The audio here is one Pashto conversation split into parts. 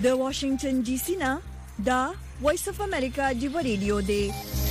د واشنگټن ډي سي نه دا وایس اف امریکا دی ریډیو دی.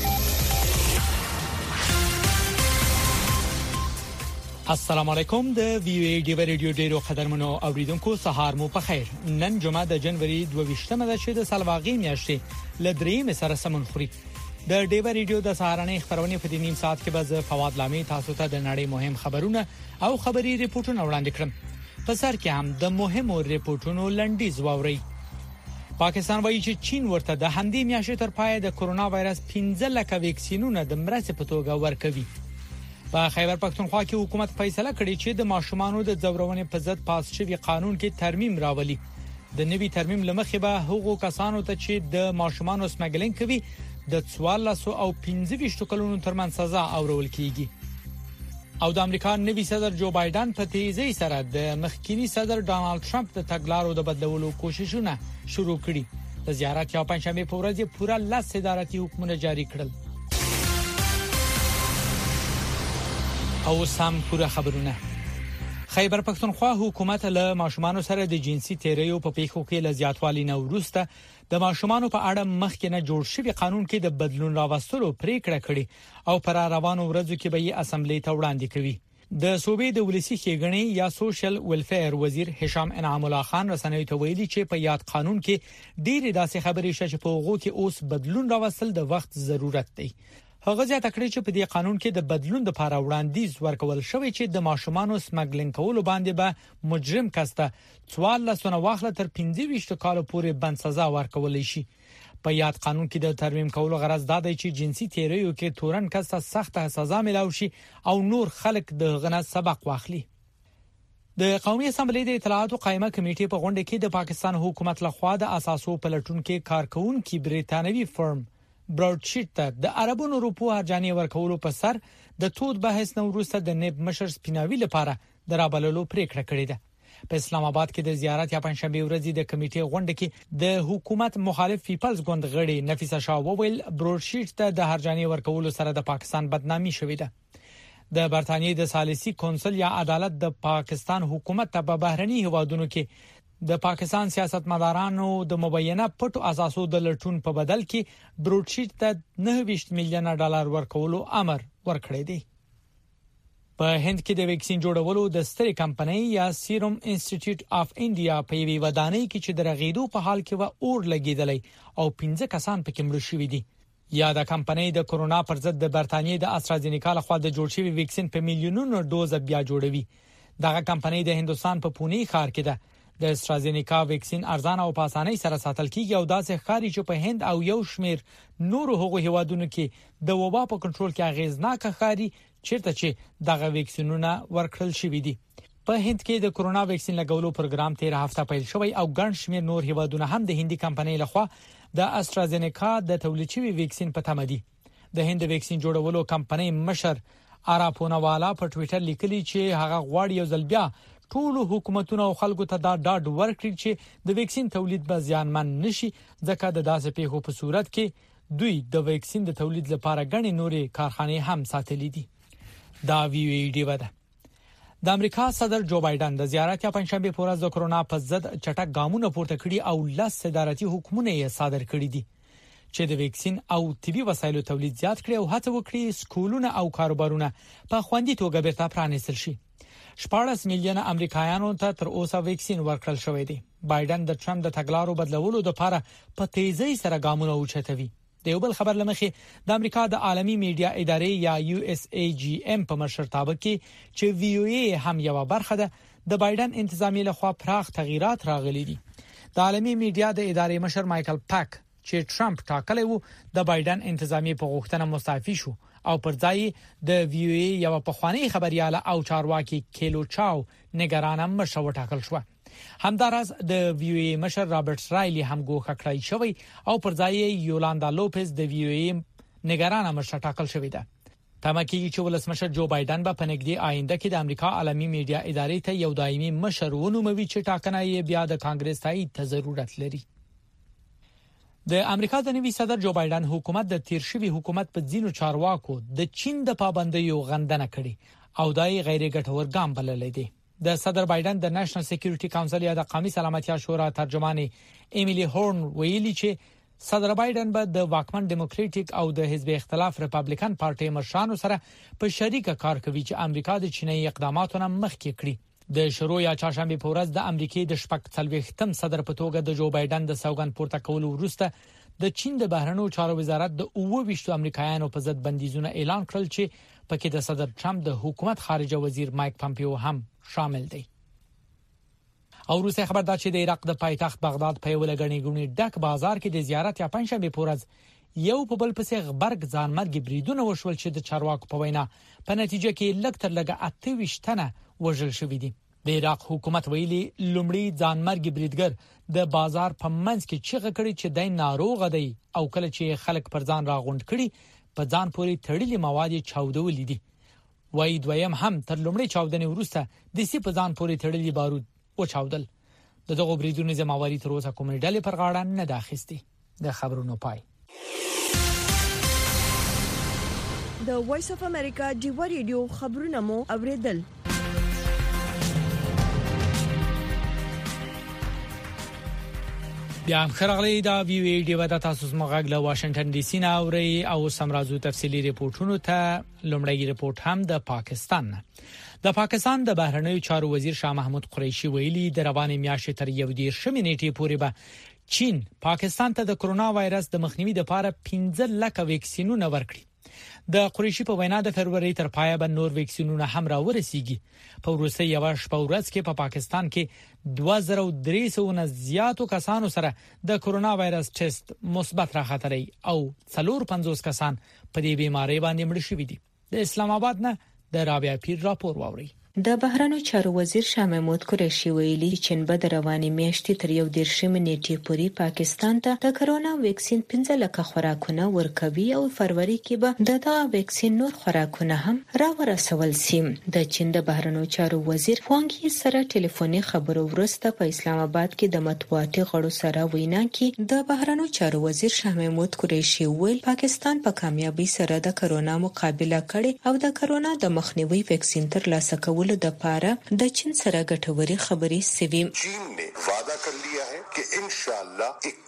السلام علیکم. د وی او ای دی ریډیو ډیرو قدرمنو اوریدونکو سهار مو په خیر. نن جمعه د جنوري 22مه ده چې د سلواغې میاشتې لدرې سره سمون خوري. د ډیو ریډیو د سهارنې خبرونه په دې نیم ساعت کې به فواد لامي تاسو ته د نړۍ مهم خبرونه او خبري ریپورتونه وړاندې کړم. په سر کې هم د مهمو ریپورتونو لنډیز واوري. پاکستان وایي چې چین ورته د همدې میاشتې تر پای د کورونا وایرس 15 لک ویکسینونه د مرستې په توګه ورکوي. په خیبر پښتونخوا کې حکومت فیصله کړې چې د ماشومانو د ځورونې په ضد پاس شوی قانون کې ترمیم راولي. د نوي ترمیم لمخې به هغو کسانو ته چې د ماشومانو سمګلینګ کوي د 14 او 15 کلونو ترمن سزا اورول کیږي. او د امریکا نوي صدر جو بایدن په تیزی سره د مخکینی صدر ډانلډ ټرمپ د تګلارو د بدلولو کوششونه شروع کړي. د زیارت یا پنځشنبه په ورځ پوره 10 اداراتي حکمونه جاری کړل. او سم پوره خبرونه. خیبر پښتونخوا حکومت له ماشومان سره د جنسي تیریو په پیښو کې له زیاتوالي نه وروسته د ماشومان په اړه مخکې نه جوړ شوی قانون کې د بدلون راوستلو پریکړه کړې او پر روانو ورځو کې به یې اسمبلی ته وړاندې کوي. د صوبې د ولسی ښېګڼې یا سوشل ویلفیر وزیر هشام انعام الله خان رسنیو ته ویلي چې په یاد قانون کې ډېرې داسې خبرې شې چې په هغه کې اوس بدلون راوستل د وخت ضرورت دی. هغه ځکه چې په دې قانون کې د بدلون لپاره وړاندیز ورکول شوی چې د ماشومانو سمګلینګ کولو باندې به مجرم کس ته 14 واخله تر 15 کال پورې بند سزا ورکول شي. په یاد قانون کې د ترمیم کولو غرض دا دی چې جنسي تیریو کې تورن کس ته سخت سزا ملاوي شي او نور خلک د غنه سبق واخلي. د قومي اسمبلی د اطلاعاتو قائمه کمیټې په غونډه کې د پاکستان حکومت لخوا د اساسو پلټونکو کارکونکو بریتانوي فرم براډشیټ ته د عربونو روپو هرجانې ورکولو په سر د تود بحث نو وروسته د نیب مشر سپیناوي لپاره درابللو پریکړه کړې ده. په اسلام آباد کې د زیارت یا پنځشنبه ورځ د کمیټې غونډه کې د حکومت مخالف پیپلز ګوند غړي نفیسه شاه وویل براډشیټ ته د هرجانې ورکولو سره د پاکستان بدنامي شوې ده. د برتانیې د ثالثي کونسل یا عدالت د پاکستان حکومت ته په بهرني هوادونو کې د پاکستان سیاستمدارانو د مبینه پټو اساسو د لټون په بدل کې براډشیټ ته 29 میلیون ډالر ورکولو امر ورکړی دی. په هند کې د ویکسین جوړولو د سترې کمپنۍ یا سیروم انسټیټیوټ اف انډیا په یوه ودانۍ کې چې د رغیدو په حال کې و اور لګیدلی او 15 کسان پکې مړ شوي دي. یا د کمپنۍ د کورونا پر ضد د برتانیې د استرازینیکا لخوا د جوړ شوی ویکسین په میلیونونو ډوز بیا جوړوي. دغه کمپنۍ د هندستان په پونه ښار کې ده. د استرازینیکا ویکسین ارزانه او په اسانۍ سره ساتل کیږي او داسې ښکاري چې په هند او یو شمیر نورو هغو هیوادونو کې د وبا په کنټرول کې اغیزناک ښکاري چیرته چې دغه ویکسینونه ورکړل شوي دي. په هند کې د کورونا ویکسین لګولو پروګرام 13 هفته پیل شوی او ګڼ شمیر نور هیوادونه هم د هندي کمپنۍ لخوا د استرازینیکا د تولید شوی ویکسین په تمه دي. د هند ویکسین جوړولو کمپنۍ مشر اراپونوالا په ټوئیټر لیکلي چې هغه غواړي یو ځل بیا ټول حکومتونو او خلکو ته دا ډاډ ورکړي چې د ویکسین تولید به زیانمن نشي ځکه د داسې پیښو په صورت کې دوی د ویکسین د تولید لپاره غني نوري کارخانه هم ساتلې دي. دا وی او ای دی وده. د امریکا صدر جو بایدن د زیارت یا پنځشنبه په ورځ د کورونا په ضد چټک ګامونه پورته کړي او 10 اداراتي حکمونه یې صادر کړي دي چې د ویکسین او طبي وسایلو تولید زیات کړي او هڅه وکړي سکولونه او کاروبارونه په خوندي توګه بیرته پرانیستل شي. 14 میلیون امریکایانو ته تر اوسه ویکسین ورکړل شوی دی. بایدن د ټرمپ د تګلارو بدلولو لپاره په تیزی سره ګامونه اوچتوي. د یو بل خبر لمخې د امریکا د عالمي میډیا ادارې یا USAGM په مشرتابه کې چې VOA هم یو برخه ده د بایدن انتظامی لخوا پراخ تغییرات راغلي دي. د عالمي میډیا د ادارې مشر مایکل پاک چې ټرمپ ټاکلی وو د بایدن انتظامی په غوښتنه مستعفي شو او پر ځای د VOA یو پخوانی خبرياله او چارواکي کیلو چاو نگرانه مشر وټاکل شو. همدارس د VOA مشر رابرټ رایلی هم ګوښه کړی شوی او پر ځای یولاندا لوپز د VOA نگرانه مشر ټاکل شوی ده. تمه کېږي چې ولسمشر جو بایدن به په نږدې آینده کې د امریکا عالمي میډیا ادارې ته یو دایمي مشر ونوموي چې ټاکنه یې بیا د کانګرس تایید ته ضرورت لري. د امریکا د نوي صدر جو بایدن حکومت د تیر شوی حکومت په ځینو چارواکو د چین د پابندیو غندنه کړې او دای غیر ګټور ګام بللی دی. د صدر بایدن د نېشنل سکیورټي کونسل یا د قومي سلامتیا شورا ترجمانه ایمیلی هورن ویلي چې صدر بایدن به د واکمن ډیموکراټیک او د حزب اختلاف ریپابلیکن پارټي مشرانو سره په شریکه کار کوي چې امریکا د چیني اقداماتو نه مخکې کړي. د شروع یا چهارشنبه په ورځ د امریکای د شپږ څلوېښتم صدر په توګه د جو بایدن د سوګند پورته کولو وروسته د چین د بهرنیو چارو وزارت د 28 امریکایانو په ضد بندیزونه اعلان کړل چې پکې د صدر ټرمپ د حکومت خارجه وزیر مایک پامپیو هم شامل دی. او روسي خبر دا چې د عراق د پایتخت بغداد په یو لګنیګونی ډک بازار کې د زیارت یا پنځشنبه په ورځ یو په بل پسې غبرګ ځانمرګ بریدونه وشول چې د چارواکو په وینا په نتیجه کې لږ تر لږه 28 تنه وژل شوې دي. د عراق حکومت ویلي لومړی ځانمرګ بریدګر د بازار په منځ کې چیغه کړې چې دای ناروغ دی او کله چې خلک پر ځان راغونډ کړي په ځان پورې تړلي مواد چاودولې دي. وای دویم هم تر لومړی چاودنې وروسته د سی په ځان پورې تړلي بارود او چاودل. دغه بریدونو زمواري تر اوسه کومې ډلې پر غاړه نه داخستي. د خبرونو پای. د وایس اف امریکا دیو ریډیو خبرونه مو اوریدل. بیا خرغلی دا وی ډیو د تاسو مغاګ له واشنگټن ډي سي نه اوري او سمرازو تفصيلي ریپورتونو ته. لومړی ریپورت هم د پاکستان نه. د پاکستان د بهرنیو چارو وزیر شاه محمود قریشي ویلي د روانې میاشتې تر 11 نیټې پورې به چین پاکستان ته د کرونا وایرس د مخنیوي لپاره 15 لک ویکسینونه ورکړي. د قریشي په وینا د فروری تر پایه به نور ویکسینونه هم راورسیږي. په وروسته یو شپه ورځ کې په پاکستان کې 2300 نه زیاتو کسانو سره د کرونا وایرس ټیسټ مثبت راخطري او 450 کسان په دې بیماری باندې مړ شوي دي. د اسلام آباد نه د رابعه پیر راپور واوري. د بهرنیو چارو وزیر شاه محمود قریشي ویلي چې چین به د روانې میاشتې تر 11 نیټې پورې پاکستان ته د کرونا ویکسین 15 لک خوراکونه ورکوي او فروری کې به دغه ویکسین نور خوراکونه هم راورسول شي. د چین د بهرنیو چارو وزیر وانګ سره ټلیفوني خبرو وروسته په اسلام آباد کې د مطبوعاتي غړو سره وینا کې د بهرنیو چارو وزیر شاه محمود قریشي ویل پاکستان په کامیابی سره د کرونا مقابله کړي او د کرونا د مخنیوي ویکسین تر لاسه کول د پاره د چین سره ګټوري خبرې سوي. چین نے وعدہ کر لیا ہے کہ انشاءاللہ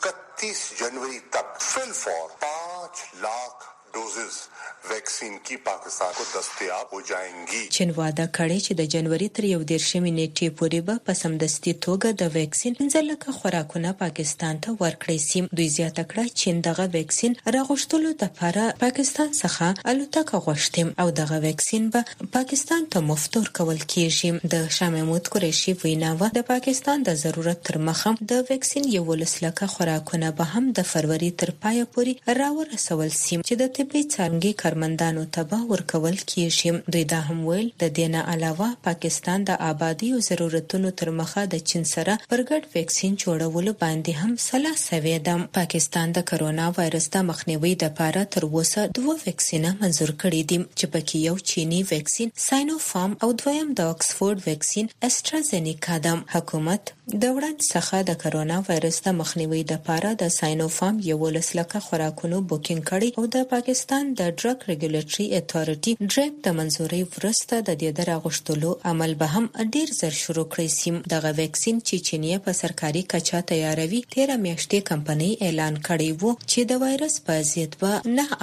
31 जनवरी तक fill for 5 lakh doses vaccine की पाकिस्तान को दस्तयाब हो जाएंगी. چین وعده کړی چې د جنوري تر 11 نیټې پورې به په سمدستي توګه د ویکسین 15 لک خوراکونه پاکستان ته ورکړي شي. دوی زیاته کړه چې دغه ویکسین راغښتلو لپاره پاکستان څخه الوتکه غوښتي او دغه ویکسین به پاکستان ته مفتور کول کیږي. د شاه محمود قریشي ویناوه د پاکستان د ضرورت تر مخه د ویکسین 11 لک خوراکونه به هم د فروری تر پایه پورې راورسول شي چې د طبي څانګې کارمندانو ته به ورکول کیږي. دوی دا هم ویل د دینه علاوه پاکستان د آبادی او ضرورتونو تر مخه د چین سره پرګډ ویکسین جوړولو باندې هم سلا سوي ده. پاکستان د کرونا وایرس د مخنیوي لپاره تر اوسه 2 ویکسینه منزور کړي دي چې پکې یو چینی ویکسین ساینوفارم او دویم د اکسفورد ویکسین استرازینیکا ده. حکومت د وړاندې څخه د کرونا وایرس د مخنیوي لپاره د ساینوفارم 11 لک خوراکونو بوکینګ کړي او د پاکستان د ډرګ ریګولیټري اتھارټي ډرګ د منزوري ورسته د دې دراغښتلو عمل به هم ډیر زر شروع کړی سیم. دغه ویکسین چې چینیه په سرکاري کچا تیاروي 13 میاشتې کمپنۍ اعلان کړی وو چې د وایرس په ضد به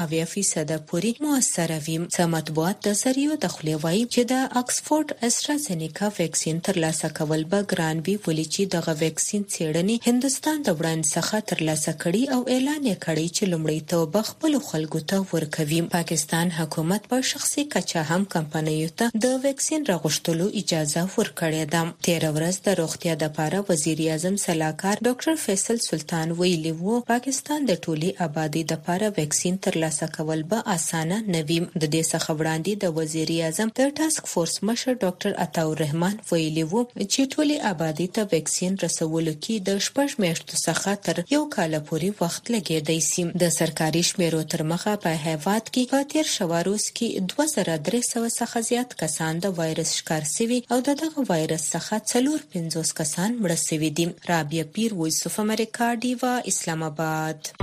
9% پورې موثر وي. مطبوعات د ذریعو د خلیوي چې د اکسفورد استرازینیکا ویکسین ترلاسه کول به ګران وي ولې چې دغه ویکسین څېړنې هندستان د وړاندې څخه ترلاسه کړي او اعلان یې کړی چې لومړی توبه خپل خلکو ته ورکوي. پاکستان حکومت په شخصي کچا هم کمپنیو ته د ویکسین راغښتلو اجازه ورکړې ده. 13 ورځ د روغتیا د لپاره وزیر اعظم صلاحکار ډاکټر فیصل سلطان ویلي وو پاکستان د ټولي آبادی د لپاره ویکسین ترلاسه کول به اسانه نه وي. د دې څخه وړاندې د وزیر اعظم د ټاسک فورس مشر ډاکټر عطاء الرحمن ویلي وو چې ټولي آبادی ته ویکسین رسولو کې د 6 میاشتو څخه تر 1 کال پورې وخت لګیدای شي. د سرکاري شمیرو تر مخه په هیواد کې په تیر شواروس کې 2300 څخه زیات کسان د وایرس شکار شوي او دغه وایرس څخه 450 کسان مړ شوي دي. رابعه پیر وایس اف امریکا دیوا اسلام آباد.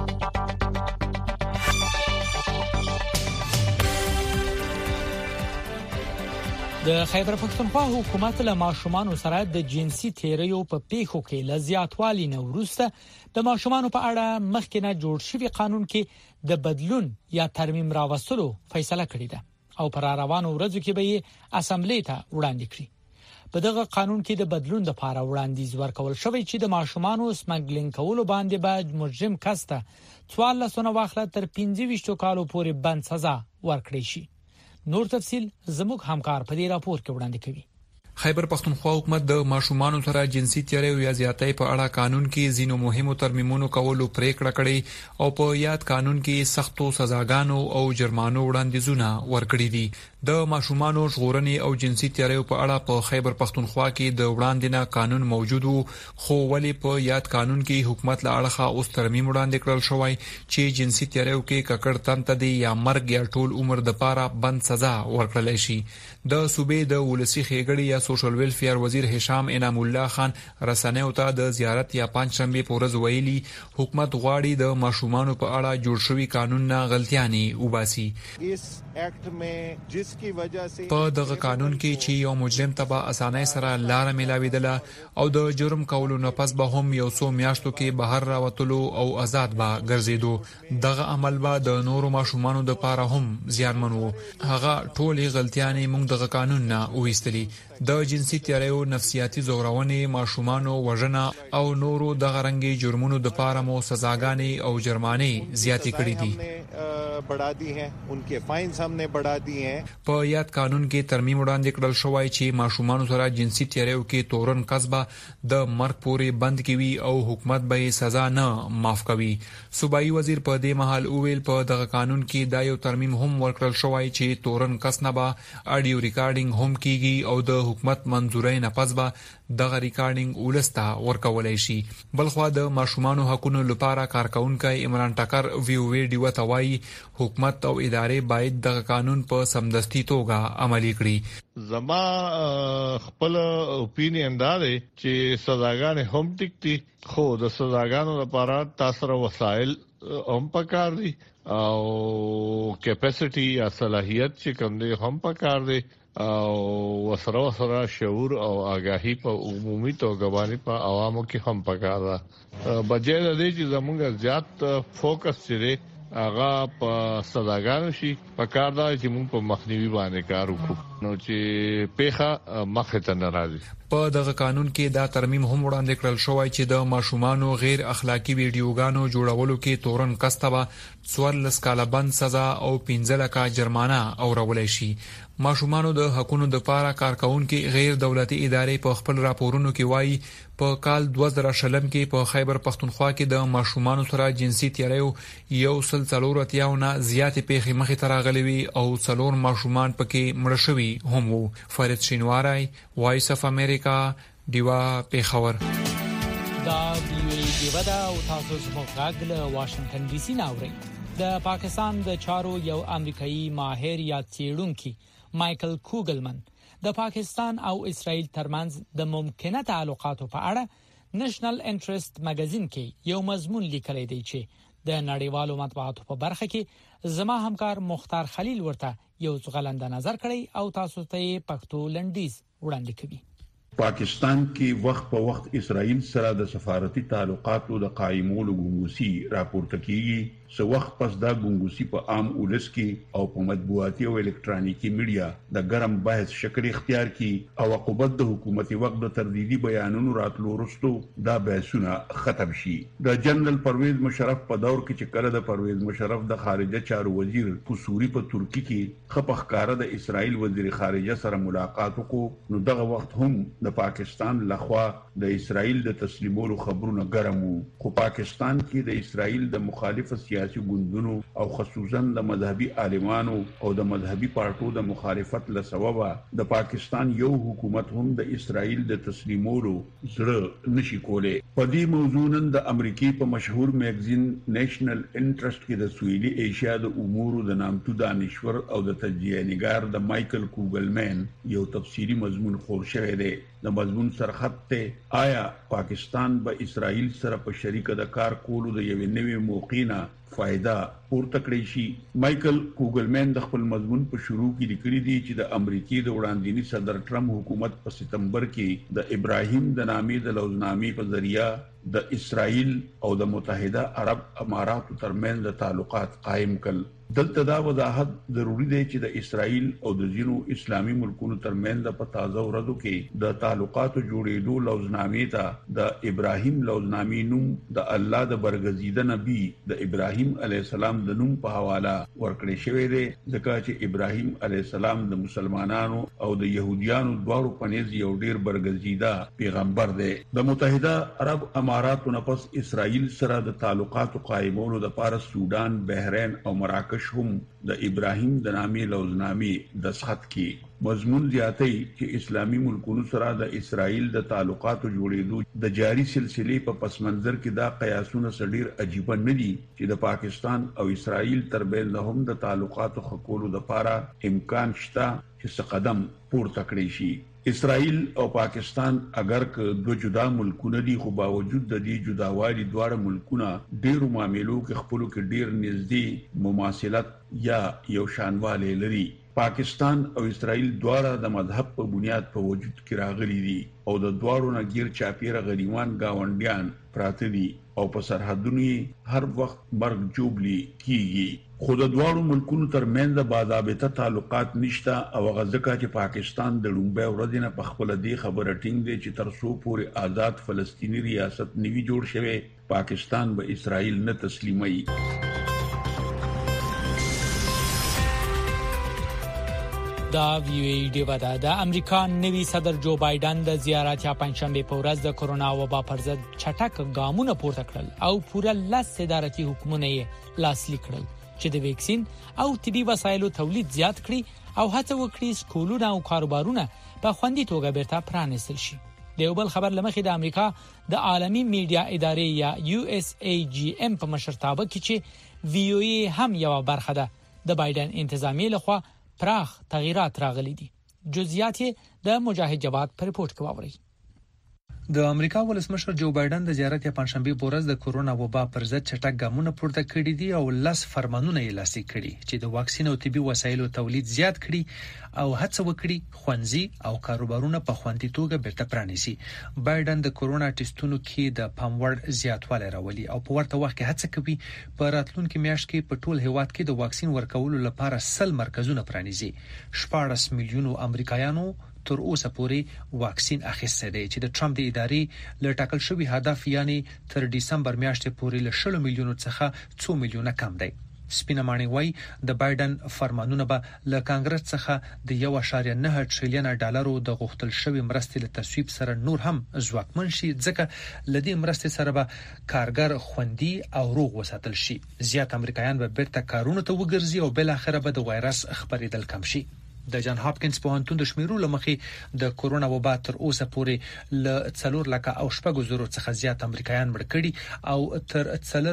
د خیبر پښتونخوا حکومت له ماشومان سره د جنسي تیریو په پیښو کې له زیاتوالي نه وروسته د ماشومان په اړه مخکنه جوړ شوی قانون کې د بدلون یا ترمیم راوستلو فیصله کړې ده او پر روانو ورځو کې به یې اسمبلی ته وړاندې کړي. په دغه قانون کې د بدلون لپاره وړاندیز ورکول شوی چې د ماشومان سمګلینګ کولو باندې به مجرم کس ته 14 واخله تر 25 کالو پورې بند سزا ورکړي شي. نور تفصيل زموږ همکار په دې راپور کې وړاندې کوي. خیبر پښتونخوا حکومت د ماشومان سره جنسي تیریو یا زیاتۍ په اړه قانون کې ځینو مهمو ترمیمونو کولو پریکړه کړې او په یاد قانون کې سختو سزاګانو او جرمانو وړاندیزونه ورکړي دي. د ماشومان ژغورنې او جنسي تیریو په اړه په خیبر پښتونخوا کې د وړاندینه قانون موجود وو، خو ولې په یاد قانون کې حکومت له اړخه اوس ترمیم وړاندې کړل شوی چې جنسي تیریو کې ککړ تنته دي یا مرګ یا ټول عمر د پاره بند سزا ورکړل شي. د صوبې د ولسی خېګړې یا سوشل ویلفیر وزیر هشام انعام الله خان رسنیو ته د زیارت یا پنځشنبه په ورځ ویلي حکومت غواړي د ماشومان په اړه جوړ شوی قانون نه غلطیانې وباسي. په دغه قانون کې چې یو مجرم تبع اسانۍ سره لار ملاویدله او د جرم کولو نه پس به هم یو څو میاشتو کې بهر راوتلو او آزاد به ګرځیدو. دغه عمل به د نورو ماشومانو د پاره هم زیانمن وو. هغه ټولې غلطیانې موږ دغه قانون نه وېستلې. د جنسي تیریو، نفسیاتي زورونې، ماشومانو وژنه او نورو دغه رنګي جرمونو د پاره مو سزاګانې او جرمانې زیاتې کړې دي. बढ़ा दी हैं, उनके फाइन्स हमने बढ़ा दी हैं. په یاد قانون کې ترمیم وړاندې کړل شوی چې ماشومان سره جنسي تیریو کې تورن کسبه د مرګ پورې بند کوي او حکومت به سزا نه معاف کوي. صوبایي وزیر په دې مهال اویل په دغه قانون کې دا یو ترمیم هم ورکړل شوی چې تورن کس نه به اډیو ریکارډینګ هم کیږي او د حکومت منزورۍ نه پس به دغه ریکارډینګ ولستا ورکولای شي. بلخوا د ماشومان حقوقو لپاره کارکونکي عمران ټکر وی ډیو توای حکومت او ادارې باید د قانون په سمدستي توګه عملي کړي. زما خپل اپینین دا دی چې سزاګانې هم ټیک دي، خو د سزاګانو لپاره تاسو وسایل هم پکار دي او کیپاسټي یا صلاحيت چې کوم دي هم پکار دي او وسره شعور او آگاهی په عمومي توګه باندې په عوامو کې هم پکار ده. بجې د دې چې زموږ زیات فوکس چره هغه په سزاګانو شي، پکار دا چې موږ په مخنیوي باندې کار وکړو نو چې پیخه مخه ته ناراضي. په دغه قانون کې دا ترمیم هم وړاندې کړل شوی چې د ماشومانو غیر اخلاقی ویډیوګانو جوړولو کې تورن کستبه 14 کاله بند سزا او 15 لک جرمانه اورولای شي. ماشومانو د حقوقو د لپاره کارکونکي غیر دولتي ادارې په خپل راپورونو کې وایي په کال 2000 کې په خیبر پښتونخوا کې د ماشومانو سره جنسي تیریو یو سلسلورتیاو نه زیات پیښې مخې ته راغلي وي او 4 ماشومان پکې مړ شوي هم وو. فرید شینواری، وایس اف امریکا، دیوا پیښور. دا دیوا دا او تاسو زموږ له واشنگټن ډي سي ناوړي. د پاکستان د چارو یو امریکایي ماهر یا څېړونکي مايكل کوګلمن د پاکستان او اسرائیل ترمنځ د ممکنه تعلقاتو په اړه نېشنل انټرست مګزین کې یو مضمون لیکلی دی چې د نړیوالو مطبوعاتو په برخه کې زما همکار مختار خلیل ورته یو ځغلنده نظر کړی او تاسو ته پښتو لنډیز وړاندې کوي. پاکستان کې وخت په وخت اسرائیل سره د سفارتي تعلقاتو د قائمولو ګنګوسي راپورته کیږي. سو وخت پس دا ګنګوسي په عام ولس کې او په مطبوعاتي او الکترونیکي میډیا د ګرم بحث شکل اختیار کی او عقوبت د حکومتي وخت د تردیدي بیانونو راتلو وروسته دا بحثونه ختم شي. د جنرال پرویز مشرف په دور کې چې کله د پرویز مشرف د خارجه چارو وزیر قصوري په ترکی کې خپخکاره د اسرائیل وزیر خارجه سره ملاقات وکړو نو دغه وخت هم د پاکستان لخوا د اسرائیل د تسلیمولو خبرونه ګرمو. خو پاکستان کې د اسرائیل د مخالف سیاسي ګوندونو او خصوصا د مذهبي عالمانو او د مذهبي پارټو د مخالفت له سببه د پاکستان یو حکومت هم د اسرائیل د تسلیمولو زړه نشي کوله. په دې موضوع نن د امریکای په مشهور میگزین نېشنل انټرست کې د سویلي ایشیا د امور د نامتو دانشور او د تجزیه نگار د مايكل کوګلمن یو تفصیلی مضمون خور شوی دی. د مضمون سرخط ته آیا پاکستان به اسرائیل سره په شریکه د کار کولو د یوې نوې موقعینه فائدہ پورته کړی شي. مایکل کوګلمن د خپل مضمون په شروع کې لیکلي دي چې د امریکای د وړاندینی صدر ټرمپ حکومت په سپتمبر کې د ابراهیم د نامې د لوزنامې په ذریعہ د اسرائیل او د متحده عرب اماراتو ترمنځ د تعلقات قائم کړل. دلته دا وضاحت ضروری دی چې د اسرائیل او د ځینو اسلامي ملکونو ترمنځ په تازه ورځو کې د تعلقاتو جوړېدو لوزنامې ته د ابراهیم لوزنامې نوم د الله د برګزیده نبی د ابراهیم علیه السلام د نوم په حواله ورکړی شوی دی، ځکه چې ابراهیم علیه السلام د مسلمانانو او د يهوديانو دواړو په نيز یو ډیر برګزیده پیغمبر دی. د متحده عرب اماراتو نه پس اسرائیل سره د تعلقاتو قائمولو لپاره سودان، بحرین او مراکش هم د ابراهیم د نامې لوزنامې د سخت کې مضمون زیاتې چې اسلامي ملکونو سره د اسرائیل د تعلقاتو جوړېدو د جاری سلسله په پس منظر کې دا قیاسونه سړیر عجیب نه دي چې د پاکستان او اسرائیل ترمنځ هم د تعلقاتو خکولو لپاره امکان شته چې قدم پورته کړی شي. اسرائیل او پاکستان اگر که دو جدا ملکونه دي، خو باوجود د دې جداوالي دواړه ملکونه ډېرو معاملو کې خپلو کې ډېر نږدې مماثلت یا یو شانواله لري. پاکستان او اسرائیل دواړه د مذهب په بنیاد په وجود کې راغلي دي او د دواړو نه غیر چاپیره غریوان گاونډیان پراته دي او په سرحدونو هر وخت مرګ جوړلی کیږي. خو د دواړو ملکونو ترمنځ باضابطه تعلقات نشته او غزکه چې پاکستان د لومبه ورځې نه په خپل دی خبره ټینګ دی چې تر څو پورې آزاد فلسطینی ریاست نوي جوړ شوی پاکستان به اسرائیل نه تسلیمي. دا ویوی دیو د امریکا نوی صدر جو بایدن د زیارت یا پنځشنبه په ورځ د کرونا وبا پر ضد چټک ګامونه پورته کړل او پوره لاس صدارتي حکومتونه یې لاسلیک کړل چې د ویکسین او طبي وسایلو تولید زیات کړي او هڅه وکړي سکولونه او کاروبارونه په خوندي توګه بیرته پرانیستل شي. د یو بل خبر لمخې د امریکا د عالمي میډیا ادارې یا USAGM په مشرتابه کې چې ویوی هم یو برخه ده د بایدن انتظامی لخوا پراخ تغییرات راغلي دي. جزئیات د مجاهد جواد پر رپورت کې واوري. د امریکا ولسمشر جو بایدن د زیارت یا پنځشنبه په ورځ د کرونا وبا پر ضد چټک ګامونه پورته کړي دي او لاس فرمانونه یې لاسلیک کړي چې د واکسین او طبي وسایلو تولید زیات کړي او هڅه وکړي ښوونځي او کاروبارونه په خوندي توګه بیرته پرانیسي. بایدن د کرونا ټیسټونو کې د پاموړ زیاتوالی راولي او په ورته وخت کې هڅه کوي په راتلونکي میاشت کې په ټول هیواد کې د واکسین ورکولو لپاره 100 مرکزونه پرانیزي. 14 میلیونو امریکایانو تر اوسه پورې واکسین اخیسته دی چې د ټرمپ د ادارې له ټاکل شوی هدف یعنی تر ډیسمبر میاشتې پورې له 100 میلیونو څخه 2 میلیونه کم دی. سپینمانی وای د بایدن فرمانونه به له کانګرس څخه د 1.9 ټریلیون ډالرو د غوښتل شوی مرستې له تصویب سره نور هم ځواکمن شي، ځکه لدې مرستې سره به کارګر خوندي او روغ وساتل شي. زیات امریکایان به بیرته کارونو ته وګرځي او بل اخره به د وایرس خبرېدل کم شي. د جان هاپکینز پوهنتون د شمیرو لمخې د کرونا وبا تر اوسه پورې ل 4 لک او شپږ زرو څخه زیات امریکایان مړ کړي او تر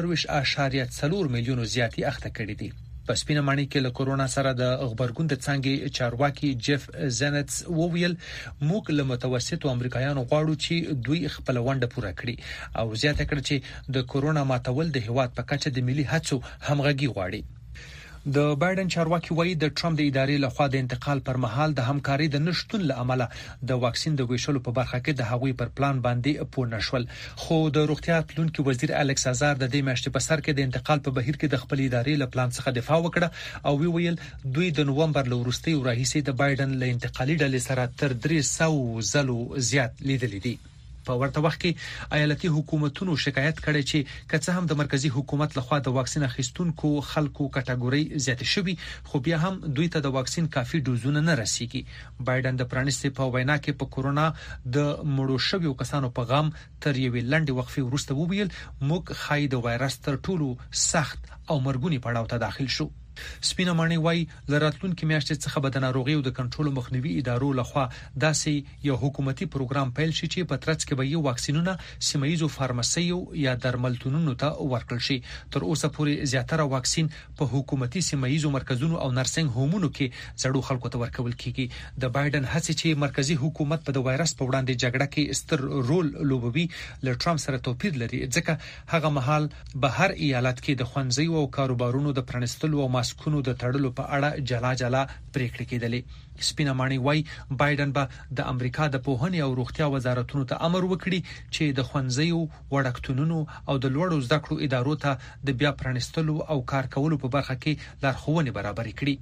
4.4 میلیونو زیاتی اخته کړي دي. په سپینمانی کې له کرونا سره د خبرګون د څنګه چارواکي جيف زنتس وویل موږ له متوسطو امریکایانو غواړو چې دوی خپل ونده پوره کړي او زیاته کړي چې د کرونا ماتول د هیواد په کچه د ملي هڅو همغږي غواړي. د بایدن چارواکي وایي د ټرمپ د ادارې لخوا د انتقال پر مهال د همکاري د نشټون لامل د واکسین د ویشلو په برخه کې د هغوی پر پلان باندې پوه نشول. خو د روغتیا تلونکي وزیر الکس ازار د دې میاشتې په سر کې د انتقال په بهیر کې د خپل ادارې له پلان څخه دفاع وکړه او ویل دوی د نوومبر له وروستي راهیسې د بایدن له انتقالي ډلې سره تر 300 ځلو زیات لیدلې دي. په ورته وخت کې ایالتي حکومتونو شکایت کړي چې کڅه هم د مرکزی حکومت لخوا د واکسین اخیستونکو خلکو کټګوري زیات شوی خو بیا هم دوی ته د واکسین کافي ډوزونه نه رسیږي. بایدن د پرانیستي په وینا کې په کرونا د مړو شویو کسانو په غم تر یوې لنډې وقفې وروسته وویل موږ خای د وایرس تر ټولو سخت او مرګونی پړاو ته داخل شو. سپینه مانی وای لراتلونکو میاشتې څخه به د ناروغي او د کنټرول مخنیوي ادارو لخوا داسې یو حکومتي پروګرام پیل شي چې په ترڅ کې به یو واکسینونه سیمایي فارماسیو یا درملتونونو ته ورکړل شي. تر اوسه پورې زیاتره واکسین په حکومتي سیمایي مرکزونو او نرسنګ هومونو کې زړو خلکو ته ورکول کیږي. د بایدن هڅې چې مرکزی حکومت په د وایرس په وړاندې جګړه کې ستر رول لوبوي له ټرمپ سره توپیر لري، ځکه هغه مهال به هر ایالت کې د خوندزي او کاروبارونو د پرانستلو او ماسکونو د تړلو په اړه جلا پریکړې کېدلې. سپینه مانی وای بایدن به د امریکا د پوهنې او روغتیا وزارتونو ته امر وکړي چې د خوندزیو وړکتونونو او د لوړو زده کړو ادارو ته د بیا پرانستلو او کار کولو په برخه کې لارښوونې برابر کړي.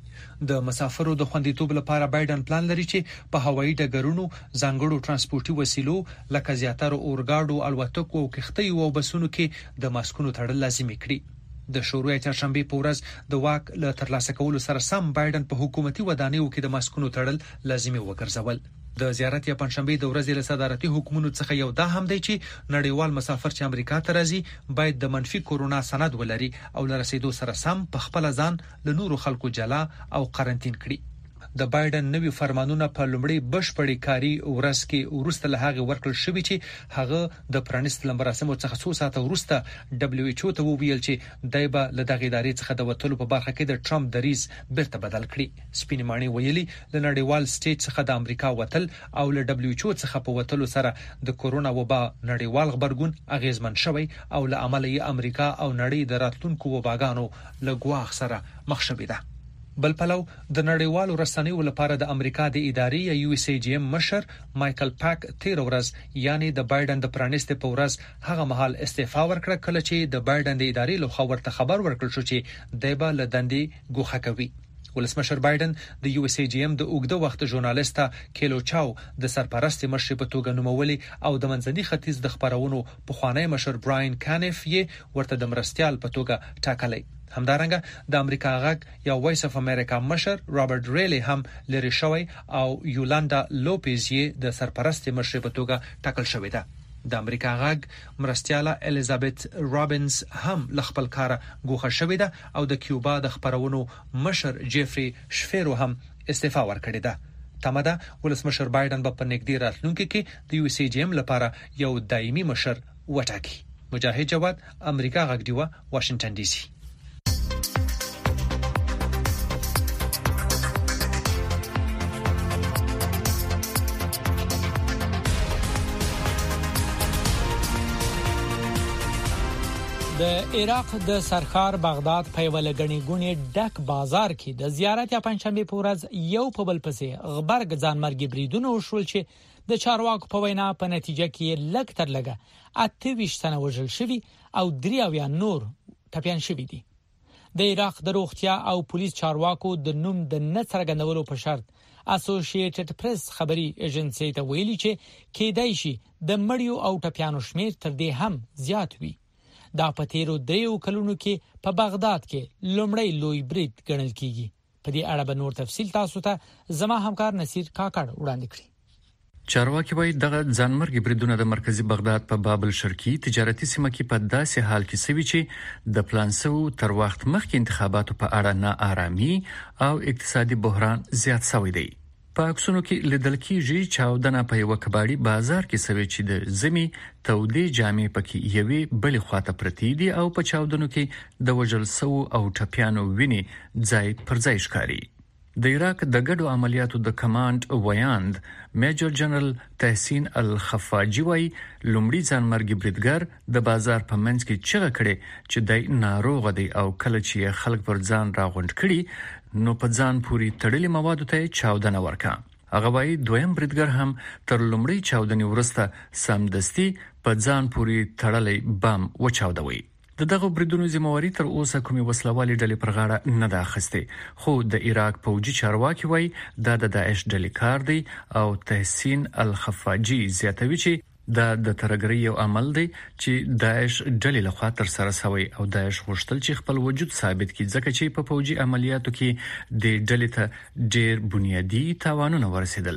د مسافرو د خوندیتوب لپاره بایدن پلان لري چې په هوایي ډګرونو ځانګړو ترانسپورتي وسیلو لکه زیاتره اورګاډو، الوتکو او کښتیو او بسونو کې د ماسکونو تړل لازمي کړي. د شروع چهارشنبه په ورځ د واک له ترلاسه کولو سره سم بایدن په حکومتي ودانیو کې د ماسکونو تړل لازمي وګرځول. د زیارت یا پنځشنبه د ورځې له صدارتي حکومتونو څخه یو دا هم دی چې نړیوال مسافر چې امریکا ته راځي باید د منفي کورونا سند ولري او له رسیدو سره سم په خپل ځان له نورو خلکو جلا او قرنټین کړي. د بایدن نوي فرمانونه په لومړی بشپړی کاری ورځ کې ورسته له هغه ورکړل شوی چې هغه د پرانست مراسمو څخه څو ساعته ورسته WHO ته وویل چې دایبه له دغه ادارې څخه د وټلو په برخه کې د ټرمپ دریز بیرته بدل کړي. سپینمانی ویلي له نړیوال سټیج څخه د امریکا وټل او له WHO څخه په وټلو سره د کورونا وبا نړیوال خبرګون اغیزمن شوی او له عمله یې امریکا او نړۍ د راتلونکو وباګانو له ګواښ سره مخ شوې ده. بل پلو د نړیوالو رسنیو لپاره د امریکا د ادارې USAGM مشر مايكل پاک تیر ورځ یعنی د بایدن د پرانست په ورځ هغه مهال استعفا ورکړه کله چې د بایدن د ادارې له خبر ته خبر ورکړل شو چې دایبه لدندې ګوښه کوي. ولسمشر بایدن د USAGM د اوږده وخت ژورنالیستا کیلو چاو د سرپرست مشر په توګه نومولي او د منځني ختیځ د خبرونو په خوانی مشر براین کانف یې ورته د مرستيال په توګه ټاکلی. همدارنګه د امریکا غږ یا وایس اف امریکا مشر رابرټ ریلی هم لري شوی او یولاندا لوپیز یې د سرپرست مشر په توګه ټاکل شوی ده. د امریکا غږ مرستياله الیزابت رابنز هم لخپل کار ګوښه شوې ده او د کیوبا د خبرونو مشر جيفري شفيرو هم استعفا ورکړې ده. تماده ولسمشر بایدن په نږدې راتلونکي کې د USAGM لپاره یو دایمي مشر وټاکي. مجاهد جواد، امریکا غږ دیوه، واشنگټن ډي سي. د عراق د سرخار بغداد په ولګنی ګونی ډک بازار کې د زیارت یا پنځشنبه په ورځ یو په بل پسې غبرګ ځانمرګي بریدونه وشول چې د چارواکو په وینا په نتیجه کې لږ تر لږه 28 تنه وژل شوي او 3 نور ټپيان شوي دي. د عراق د روغتیا او پولیس چارواکو د نوم د نڅرګندولو په شرط اسوسییټډ پریس خبري ایجنسی ته ویلي چې کېدای شي د مړیو او ټپيانو شمیر تر دې هم زیات وي. دا په تیرو 3 کلونو کې په بغداد کې لومړی لوی برید ګڼل کیږي. په دې اړه به نور تفصیل تاسو ته زما همکار نصیر کاکړ وړاندې کړي. چارواکي وايي دغه ځانمرګي بریدونه د مرکزی بغداد په بابل شرقي تجارتي سیمه کې په داسې حال کې سوي چې د پلانسو تر وخت مخکې انتخاباتو په اړه ناآرامي او اقتصادي بحران زیات شوی دی. په اکسونو کې لیدل کېږي چاودنه په یو کباړي بازار کې سوي چې د زمي تودې جامې پکې یوې بل خواته پرتی دي او په چاودنو کې د وژل سو او ټپيانو ویني ځای پر ځای ښکاري. د عراق د ګډو عملیاتو د کمانډ ویاند میجر جنرال تحسین الخفاجي وايي لومړی ځانمرګي بریدګر د بازار په منځ کې چیغه کړې چې د ناروغ دی او کله چې خلک پر ځان راغونډ کړي نو په ځان پوری تړلې موادو ته چاودنه ورکا. هغه وايي دویم بریدګر هم تر لومړی چاودنې وروسته سمدستي په ځان پوری تړلې بم وچاودوي. دغه بریدونو ذمہواری تر اوسه کومي وسلوالي ډلې پر غاړه نه ده اخیسته، خو د عراق پوجي چارواکي وايي دا د داعش ډلې کار دی او تحسین الخفاجي زیاتوي چې دا د ترګری یو عمل دی چې داعش ډلې لخوا تر سره شوی او داعش غوښتل چې خپل وجود ثابت کړي ځکه چې په پوجي عملیاتو کې د ډلې ته ډېر بنیادی تاوانونه ورسېدل.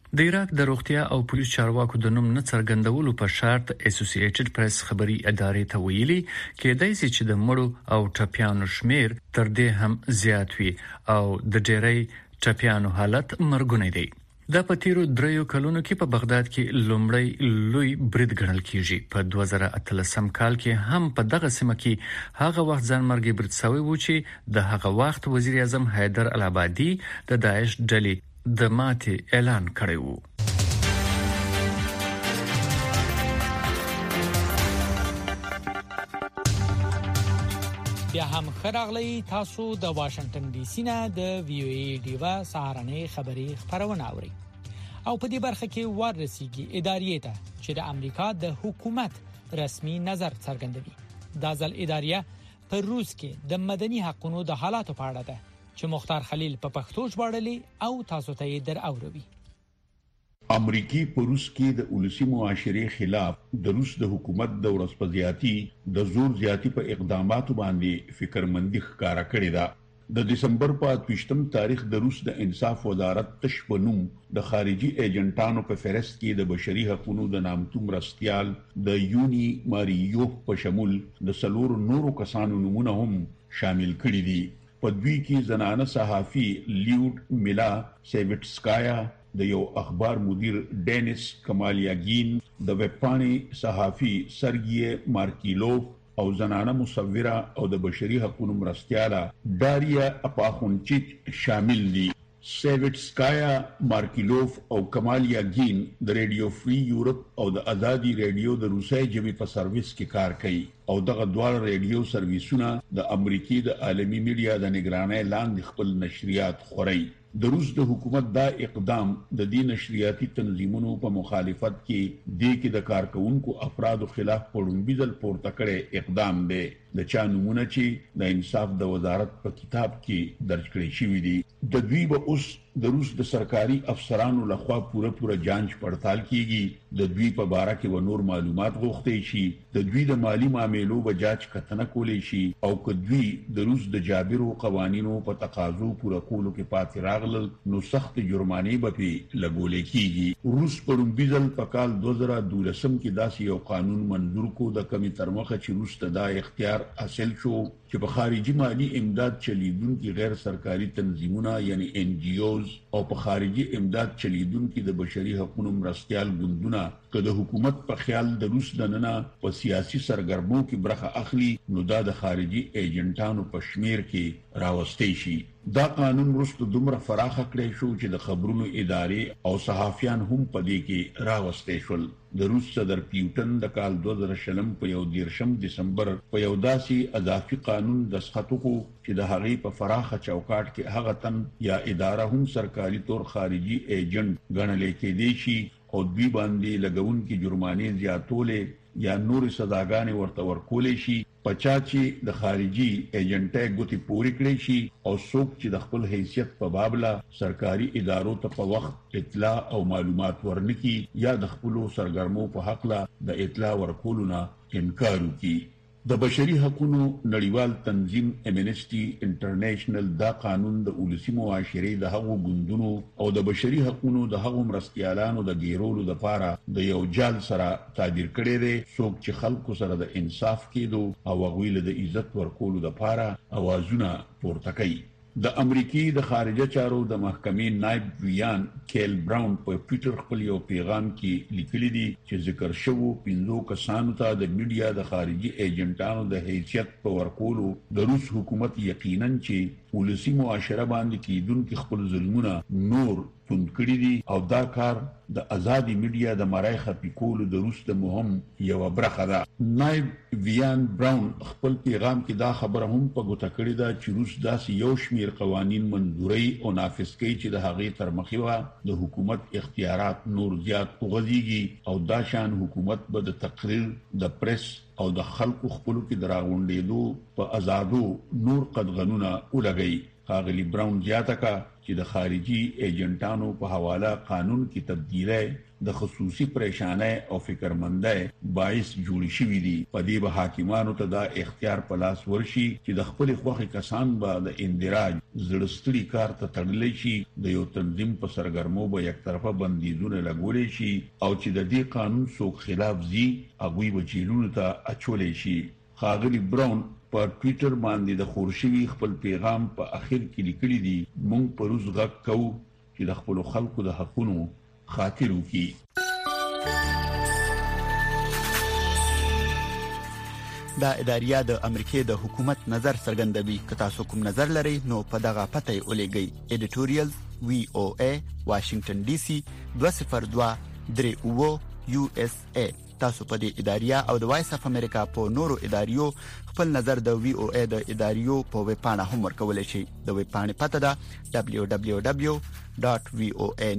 د عراق د روغتیا او پولیس چارواکو د نوم نه څرګندولو په شرط اسوسییټډ پریس خبري ادارې ته ویلي کېدای شي چې د مړو او ټپيانو شمیر تر دې هم زیات وي او د ډېری ټپيانو حالت مرګونی دی. د پتیرو دریو کلونو کې په بغداد کې لومړی لوی برید ګڼل کیږي. په 2013 کال کې هم په دغه سیمه کې هغه وخت ځانمرګي برید شوی و چې د هغه وخت وزیر اعظم حیدر العبادي د داعش ډلې د ماتې اعلان کړی و. بیا هم خراغلی تاسو د واشنگټن ډي سي نه د وی او ای ډیوا سهارنې خبری خبرونه اوري او په دې برخه کې ورسیږي ادارې ته چې د امریکا د حکومت رسمي نظر څرګندوي. د ځل ادارې په روس کې د مدني حقوقو د حالاتو په اړه ده چې مختار خلیل په پښتو ژباړلې او تاسو ته یې در اوروي. امریکای په روس کې د ولسی معاشري خلاف د روس د حکومت د ورسپزياتي د زور زیاتی په اقداماتو باندې فکرمندي ښکارا کړې ده. د دسمبر په 28 تاریخ د روس د انصاف وزارت تشبنوم د خارجي ایجنټانو په فهرست کې د بشري حقوقو د نامتو مرستيال د یونی ماریوف په شمول د سلور نورو کسانو نمونه هم شامل کړي دي. په دوی کې زنانه صحافي لیود میلا سیوټسکایا، د یو اخبار مدیر ډینیس کمالیاګین، د ویبپاڼې صحافي سرګی مارکیلوف او زنانه مصوره او د بشري حقوقو مرستياله داریا اپاخونچیچ شامل دي. سیوټسکایا، مارکیلوف او کمالیاګین د رادیو فری یورپ او د ازادي رادیو د روسي ژبې په سرویس کې کار کوي او دغه دوه رادیو سرویسونه د امریکای د عالمي میډیا د نگرانۍ لاندې خپل نشریات خوري. د روس د حکومت دا اقدام د دې نشریاتي تنظیمونو په مخالفت کې د کارکونکو افرادو خلاف پړونبي ځل پورته کړي اقدام دی. د چا نمونه چې د انصاف د وزارت په کتاب کې درج کړی شوی دی. د دوی به اوس د روس د سرکاري افسرانو لخوا پوره جانچ پړتال کیږي. د دوی په باره کې و نور معلومات غوښتي شي. د دوی د مالی معاملو به جاج کتنه کولې شي او کدوی د روس د جابرو قوانینو په تقاضو پوره کولو کې پاتې راغلل نو سخت جرمانې به پی لګولې کیږي. روس پړونبي ځل په کال 2012 کې داسې یو قانون منظور کو د کمی ترمخه چې روس ته دا اختیار حاصل شو چې په خارجي مالی امداد چلیدونکو غیر سرکاري تنظیمونه یعنی ان جی اوز او په خارجي امداد چلیدونکو د بشري حقوقو مرستيال ګوندونه که د حکومت په خیال د روس دننه په سیاسي سرګرمو کې برخه اخلي نو دا د خارجي ایجنټانو په شمیر کې راوستي شي. دا قانون وروسته دومره فراخه کړی شو چې د خبرونو ادارې او صحافیان هم په دې کې راوستي شول. د روس صدر پیوټن د کال 2020 په 11 دسمبر په یو داسې اضافي قانون دسخط وکړ چې د هغې په فراخه چوکاټ کې هغه تن یا اداره هم سرکاري تور خارجي ایجنټ ګڼل کېدی شي او دوی باندې لګونکي جرمانې زیاتولې یا نور سزاګانې ورته ورکولې شي. پچا چې د خارجي ایجنټای ګوتی پوری کړی شي او څوک چې د خپل حیثیت په بابله سرکاري ادارو ته په وخت اطلاع او معلومات ورنکي یا د خپل سرګرمو په حق لا د اطلاع ورکولو نه انکار وکړي. د بشري حقوقو نړیوال تنظیم امنسټي انټرنیشنل دا قانون د ولسی معاشري د هغو ګوندونو او د بشري حقوقو د هغو مرستيالانو د ګیرولو د پاره د یو جال سره تعبیر کړي دي څوک چې خلکو سره د انصاف کېدو او غویل د عزت ورکولو د پاره اوازونه پورته کوي. د امریکای د خارجه چارو د محکمې نائب ویان کیل براون په ټوئیټر خپل یو پیغام کې لیکلي دي چې ذکر شوو 15 کسانو ته د میډیا د خارجي ایجنټانو د حیثیت په ورکولو د روس حکومت یقینا چې ولسی معاشره باندې کېدونکو خپل ظلمونه نور توند کړی دي او دا کار د ازادي میډیا د مړای خپیکولو د روس د مهم یو برخه ده. نائب ویان براون خپل پیغام کې دا خبره هم په ګوته کړې ده چې روس داسې یو شمیر قوانین منظوري او نافذ کوي چې د هغې تر مخې د حکومت اختیارات نور زیات وغځيږي او دا شان حکومت به د تقریر د پریس او د خلکو خپلو کې دراغونډېدو په آزادو نور قدغنونه ولګي. ښاغلي براون زیاته کړه چې د خارجي ایجنټانو په حواله قانون کې تبدیلی د خصوصي پریشانه او فکرمندۍ باعث جوړ شوې دي. په دې به حاکمانو ته دا اختیار په لاس ورشي چې د خپل خوخي کسان به د اندراج زړستړي کار ته تړلې شي، د یو تنظیم په سرګرمو به یک طرفه بندیزونه لګولې شي او چې د دې قانون څوک خلاف زی هغه به جیلونو ته اچولې شي. ښاغلي براون په ټوئیټر باندې د خورشوي خپل پیغام په اخر کې لیکلي دي: مونږ پروز غږ کوو چې د خپل خلکو د حقونو خاطر وکړي. دا اداریه د امریکای د حکومت نظر څرګندوي. که تاسو کوم نظر لرئ نو په دغه پته ولېږئ: editorial VOA Washington DC 20238 USA. تاسو په دې اداریه او د وایس اف امریکا په نورو اداریو خپل نظر د VOA د اداریو په ویب پاڼه هم ورکولای شئ. د ویب پاڼې پته ده www.voa